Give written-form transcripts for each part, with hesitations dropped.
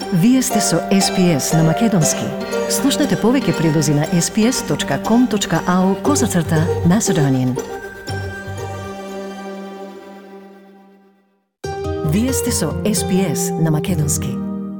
Вие сте со SPS на Македонски. Слушнете повеќе прилози на sps.com.au/Macedonian. Вие сте со SPS на Македонски.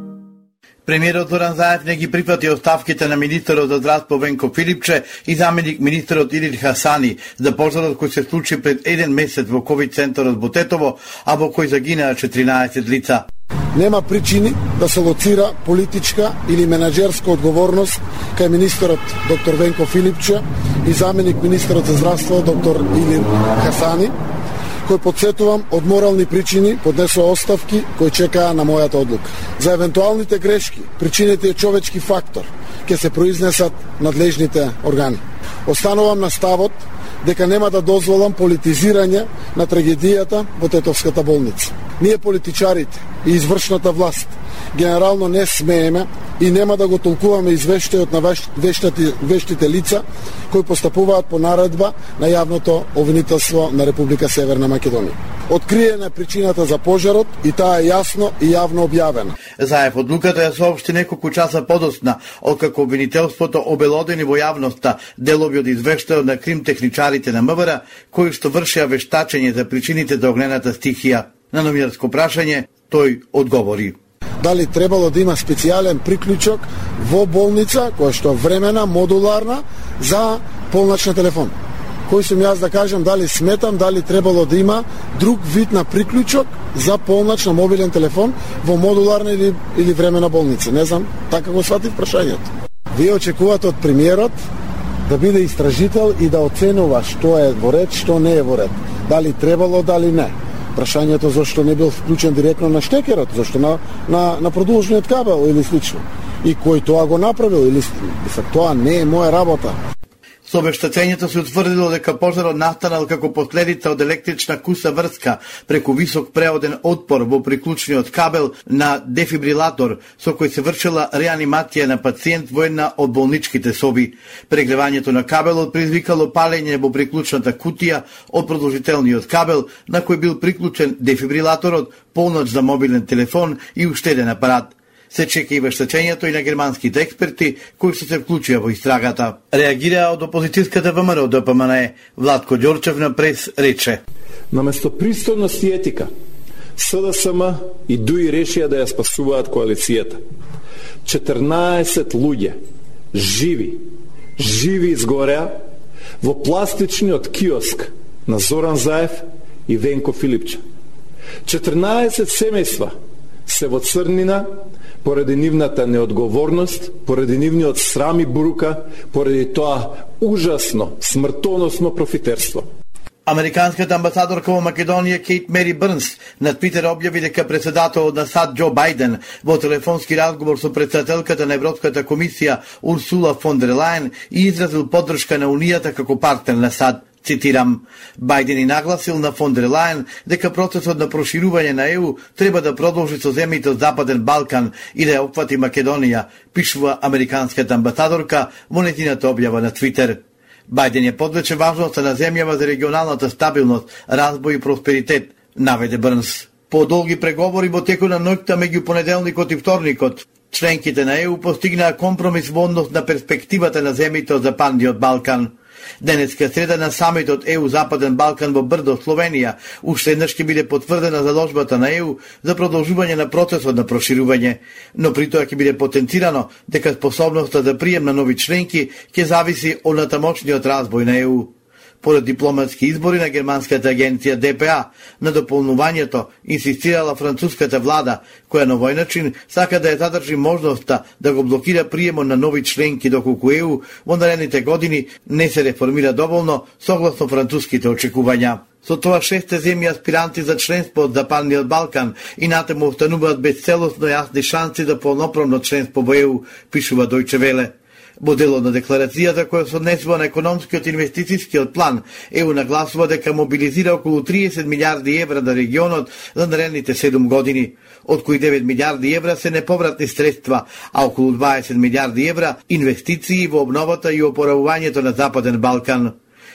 Премиерот Зоран Заев не ги прифати оставките на министерот за здравство Венко Филипче и заменик министерот Илир Хасани за пожарот кој се случи пред 1 месец во ковид центарот во Тетово, а во кој загинаа 14 лица. Нема причини да се лоцира политичка или менаџерска одговорност кај министерот доктор Венко Филипче и заменик министерот за здравство доктор Илир Хасани, кој подсетувам од морални причини поднесува оставки кои чекаа на мојата одлука. За евентуалните грешки, причините е човечки фактор, ќе се произнесат надлежните органи. Останувам на ставот дека нема да дозволам политизирање на трагедијата во Тетовската болница. Ние политичарите и извршната власт генерално не смееме и нема да го толкуваме извештајот на вештите лица кои постапуваат по наредба на јавното обвинителство на Република Северна Македонија. Откриена е причината за пожарот и таа е јасно и јавно објавена. Заев одлуката ја соопшти неколку часа подоцна, откако обвинителството обелодени во јавноста делови од извештајот на кримтехничарите на МВР, кои што вршеа вештачење за причините за огнената стихија. На новинарско прашање, тој одговори: дали требало да има специјален приклучок во болница, која што времена, модуларна, за полноќ на телефон. Кој сум јас да кажам дали сметам, дали требало да има друг вид на приклучок за полноќ на мобилен телефон во модуларна или времена болница. Не знам, така го сватив прашањето. Вие очекувате од премиерот да биде истражител и да оценува што е во ред, што не е во ред. Дали требало, дали не. Прашањето зашто не бил вклучен директно на штекерот, зашто на продолжниот кабел или слично. И кој тоа го направил или тоа не е моја работа. Со вештачењето се утврдило дека пожарот настанал како последица од електрична куса врска преку висок преоден отпор во приклучниот кабел на дефибрилатор со кој се вршила реанимација на пациент во една од болничките соби. Прегревањето на кабелот предизвикало палење во приклучната кутија од продолжителниот кабел на кој бил приклучен дефибрилаторот, полноќ за мобилен телефон и уштеден апарат. Се чека и вештачењето и на германските експерти кои што се вклучија во истрагата. Реагираа од опозицијската ВМРО ДПМНЕ. Владко Ѓорчев на прес рече: наместо пристојност и етика, СДСМ и ДУИ решија да ја спасуваат коалицијата. 14 луѓе живи изгореа во пластичниот киоск на Зоран Заев и Венко Филипче. 14 семејства се во црнина поради нивната неодговорност, поради нивниот срам и бурука, поради тоа ужасно, смртоносно профитерство. Американската амбасадорка во Македонија Кейт Мери Брнс на Твитер објави дека председателот на САД Џо Бајден во телефонски разговор со председателката на Европската комисија Урсула фон дер Лајен изразил поддршка на Унијата како партнер на САД. Цитирам: Бајден и нагласил на фон дер Лајен дека процесот на проширување на ЕУ треба да продолжи со земјите од Западен Балкан и да ја опфати Македонија, пишува американската амбасадорка во нејзината објава на Твитер. Бајден ја подлече важноста на земјава за регионалната стабилност, разбој и просперитет, наведе Брнс. По долги преговори во текот на ноќта меѓу понеделникот и вторникот, членките на ЕУ постигнаа компромис во однос на перспективата на земјите од Западниот Балкан. Денеска среда на самитот ЕУ Западен Балкан во Брдо, Словенија, уште еднаш ќе биде потврдена заложбата на ЕУ за продолжување на процесот на проширување, но при тоа ќе биде потенцирано дека способноста за прием на нови членки ќе зависи од натамошниот разбој на ЕУ. Поред дипломатски избори на германската агенција ДПА, на дополнувањето инсистирала француската влада, која на овој начин сака да ја задржи можноста да го блокира приемот на нови членки доколку ЕУ во наредните години не се реформира доволно согласно француските очекувања. Со тоа 6 земји аспиранти за членство од Западниот Балкан и натаму остануваат без целосно јасни шанси за полноправно членство во ЕУ, пишува Дојче Веле. Во делот на декларацијата која се однесува на економскиот и инвестицијскиот план, ЕУ нагласува дека мобилизира околу 30 милиарди евра на регионот за наредните 7 години, од кои 9 милиарди евра се неповратни средства, а околу 20 милиарди евра инвестиции во обновата и опоравувањето на Западен Балкан.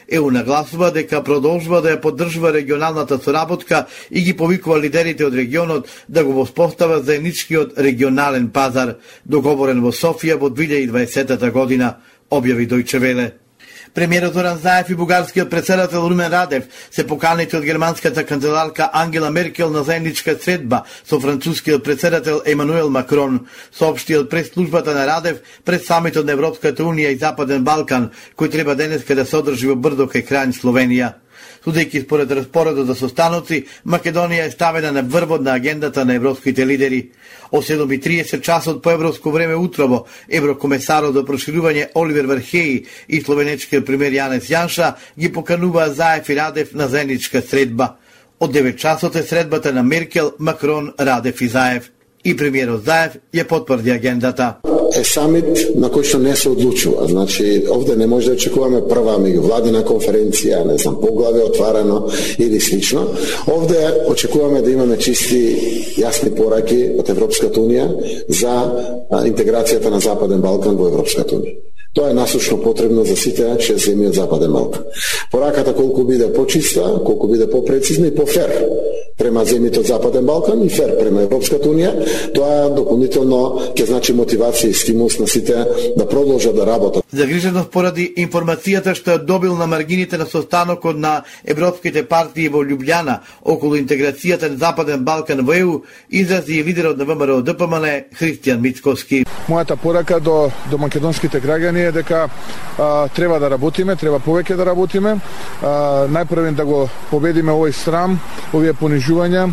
ЕУ нагласува дека продолжува да ја поддржува регионалната соработка и ги повикува лидерите од регионот да го воспостават заедничкиот регионален пазар, договорен во Софија во 2020 година, објави Дојче Веле. Премиерот Зоран Заев и бугарскиот председател Румен Радев се поканети од германската канцеларка Ангела Меркел на заедничка средба со францускиот председател Емануел Макрон, соопшти од прес-службата на Радев пред самитот на Европската унија и Западен Балкан, кој треба денеска да се одржи во Брдо кај Крањ, Словенија. Судејќи според распоредот за состаноци, Македонија е ставена на врвот на агендата на европските лидери. О 7:30 часот по европско време утрово, еврокомесарот за проширување Оливер Вархеи и словенечкиот премиер Јанес Јанша ги покануваа Заев и Радев на заедничка средба. Од 9 часот е средбата на Меркел, Макрон, Радев и Заев. И премиерот Заев ја потврди агендата. Е самит на кој што не се одлучува. Значи, овде не може да очекуваме прва меѓувладина конференција, не знам, поглаве отварено или слично. Овде очекуваме да имаме чисти, јасни пораки од Европската унија за интеграцијата на Западен Балкан во Европската унија. Тоа е насочно потребно за сите 6 земји од Западен Балкан. Пораката колку биде почиста, колку биде попрецизна и пофер према земјите од Западен Балкан и фер према Европската унија, тоа дополнително ќе значи мотивација и стимул на сите да продолжат да работат. Загриженост поради информацијата што ја добил на маргините на состанокот на европските партии во Љубљана околу интеграцијата на Западен Балкан во ЕУ, изрази и лидерот на ВМРО ДПМН Христијан Мицковски. Мојата порака до македонските граѓани е дека треба да работиме, треба повеќе да работиме, најпрвен да го победиме овој срам, овие понижувања,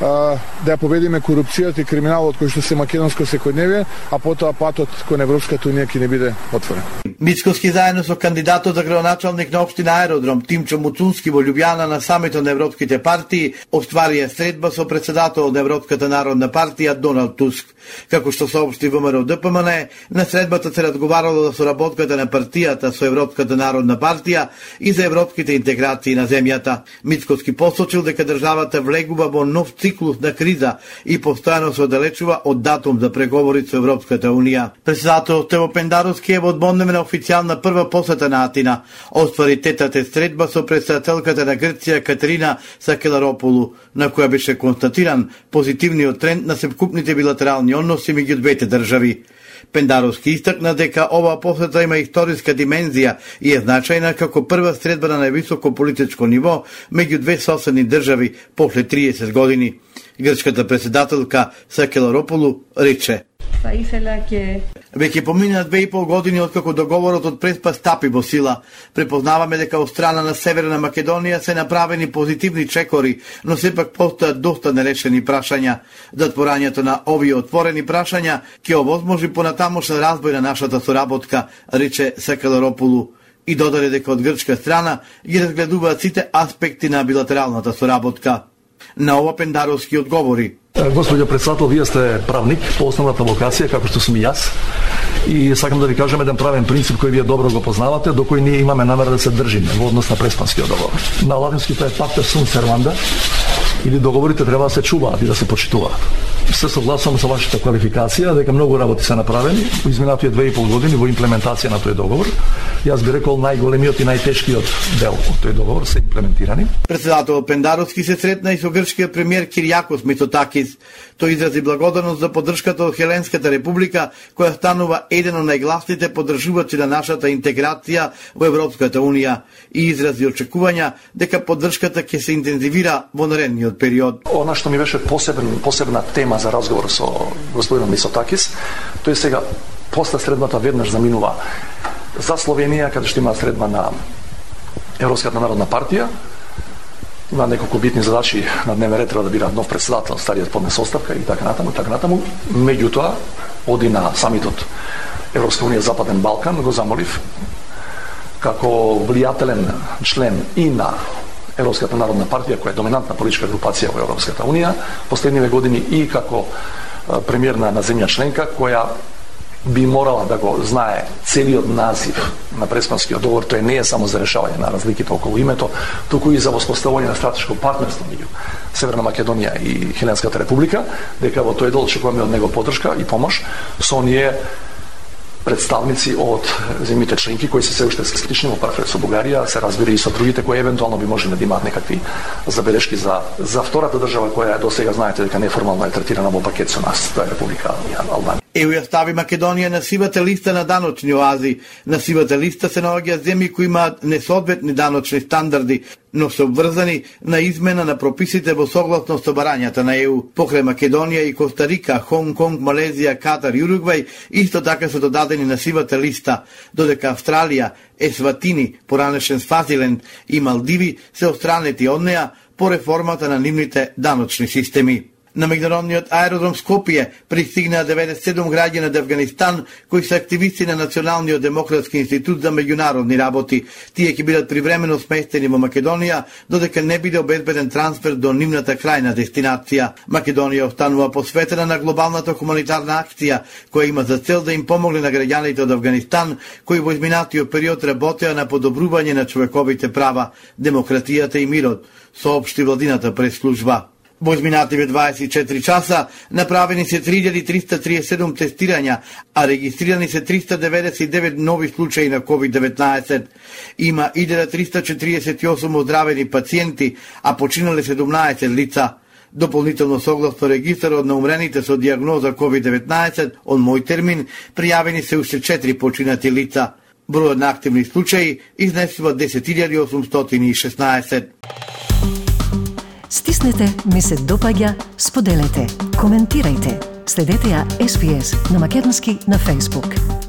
да ја победиме корупцијата и криминалот кој што се македонско секојдневие, а потоа патот кон Европската унија ќе не биде отворен. Мицковски заедно со кандидатот за градоначалник на општина Аеродром Тимчо Муцунски во Љубљана на самитот на европските партии остварија средба со председателот на Европската народна партија Доналд Туск. Како што соопшти ВМРО ДПМН, на средбата се разговарало за соработката на партијата со Европската народна партија и за европските интеграции на земјата. Мицковски посочил дека државата влегува во нов циклус на криза и постојано се оддалечува од датум за преговори со Европската унија. Председателот Тево Пендаровски е во одморна официјална прва посета на Атина. Оствари тетата средба со председателката на Грција Катерина Сакеларополу, на која беше констатиран позитивниот тренд на сепкупните билатерални односи меѓу двете држави. Пендаровски истакна дека оваа посета има историска димензија и е значајна како прва средба на највисоко политичко ниво меѓу две соседни држави после 30 години. Грчката председателка Сакеларополу рече: Веќе помина 2,5 години откако договорот од Преспа стапи во сила. Препознаваме дека од страна на Северна Македонија се направени позитивни чекори, но сепак постојат доста нерешени прашања. Затворањето на овие отворени прашања ќе овозможи понатамошен разбој на нашата соработка, рече Сакеларополу. И додаде дека од грчка страна ги разгледуваат сите аспекти на билатералната соработка. На ова Пендаровски одговори: Господјо председател, вие сте правник по основната локација, како што сум и јас. И сакам да ви кажам еден правен принцип кој вие добро го познавате, до кој ние имаме намера да се држиме во однос на Преспанскиот договор. На латински тоа е пакта сум серванда, или договорите треба да се чуваат и да се почитуваат. Се согласувам со вашата квалификација дека многу работи се направени во изминатите 2,5 години во имплементација на тој договор. Јас би рекол најголемиот и најтешкиот дел од тој договор се имплементирани. Председателот Пендаровски се сретна и со грчкиот премиер Киријакос Мицотакис. Тој изрази благодарност за поддршката од Хеленската република, која станува еден од најгласните поддржувачи на нашата интеграција во Европската унија и изрази очекувања дека поддршката ќе се интензивира во наредниот период. Она што ми беше посебна тема за разговор со господинот Мицотакис, тој сега после средбата веднаш заминува за Словенија, каде што има средба на Европската народна партија. Има неколку битни задачи на дневен ред, треба да бира нов председател, стариот поднесе оставка и така натаму. Меѓутоа, оди на самитот Европска унија Западен Балкан, го замолив како влијателен член и на Европската народна партија, која е доминантна политичка групација во Европската унија, последниве години и како премиер на земја членка, која би морала да го знае целиот назив на Преспанскиот договор. Тој не е само за решавање на разликите околу името, туку и за воспоставување на стратешко партнерство меѓу Северна Македонија и Хеленската република, дека во тој дел очекуваме од него поддршка и помош со оние представници од земјите членки кои се уште скептични во паралел со Бугарија, се разбира и со другите кои евентуално би можеле да имаат некакви забелешки за втората држава која до сега знаете дека неформално е третирана во пакет со нас, тоа е Република Албанија. ЕУ ја стави Македонија на сивата листа на даночни оази. На сивата листа се наоѓаат земји кои имаат несоодветни даночни стандарди, но се обврзани на измена на прописите во согласност со барањата на ЕУ. Покрај Македонија и Коста Рика, Хонг Конг, Малезија, Катар и Уругвај исто така се додадени на сивата листа, додека Австралија, Есватини, поранешен Свазиленд и Малдиви се отстранети од неа по реформата на нивните даночни системи. На меѓународниот аеродром Скопје пристигнаа 97 граѓани од Авганистан кои се активисти на Националниот демократски институт за меѓународни работи. Тие ќе бидат привремено сместени во Македонија додека не биде обезбеден трансфер до нивната крајна дестинација. Македонија останува посветена на глобалната хуманитарна акција која има за цел да им помогне на граѓаните од Авганистан кои во изминатиот период работеа на подобрување на човековите права, демократијата и мирот, соопшти владината пресслужба. Во изминативе 24 часа направени се 3337 тестирања, а регистрирани се 399 нови случаи на COVID-19. Има 1348 оздравени пациенти, а починале 17 лица. Дополнително согласно регистарот на умрените со диагноза COVID-19 од мој термин, пријавени се уште 4 починати лица. Бројот на активни случаи изнесува 10.816. Стиснете, ми се допаѓа, споделете, коментирајте. Следете ја SPS на Македонски на Facebook.